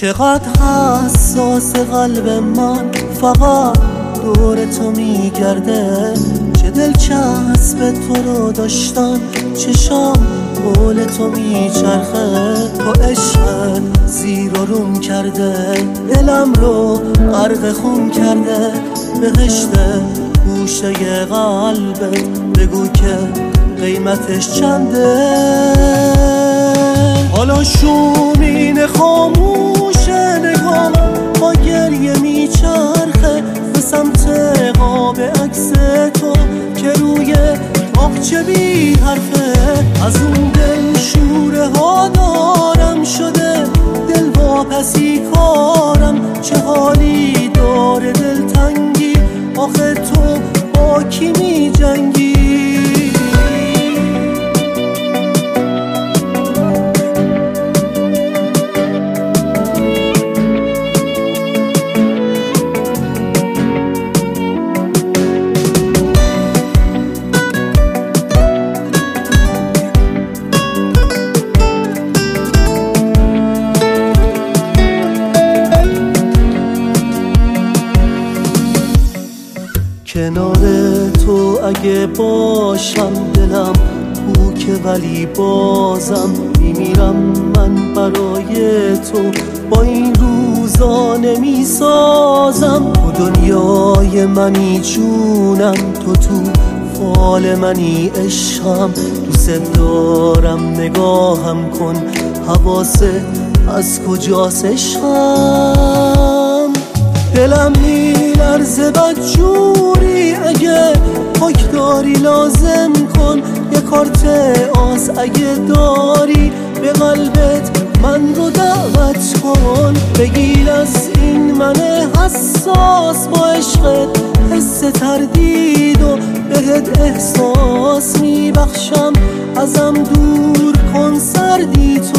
چقدر حساس قلب من فقط دور تو میگرده، چه دلچسب تو رو داشتن چشام حول تو میچرخه. تو عشقت زیر و روم کرده، دلم رو غرق خون کرده. بهشت گوشه قلبت بگو که قیمتش چنده. حالا شومین خاموش نگام با گریه میچرخه به سمت قاب عکس تو که روی باغچه بی حرفه. از اون دل شوره ها دارم شده، دل واپسی کارم چه حالی داره دلتنگی. آخه تو با کی می جنگی؟ کنار تو اگه باشم دلم کوکه، ولی بازم میمیرم من برای تو. با این روزا نمیسازم، تو دنیای منی جونم، تو فال منی عشقم. دوست دارم نگاهم کن، حواست از کجاست عشقم. دلم میلرزه بدجوری، اگه پاک داری لازم کن. یه کارت آس اگه داری به قلبت من رو دعوت کن. بگیر از این من حساس با عشقت حس تردید و بهت احساس میبخشم. ازم دور کن سردی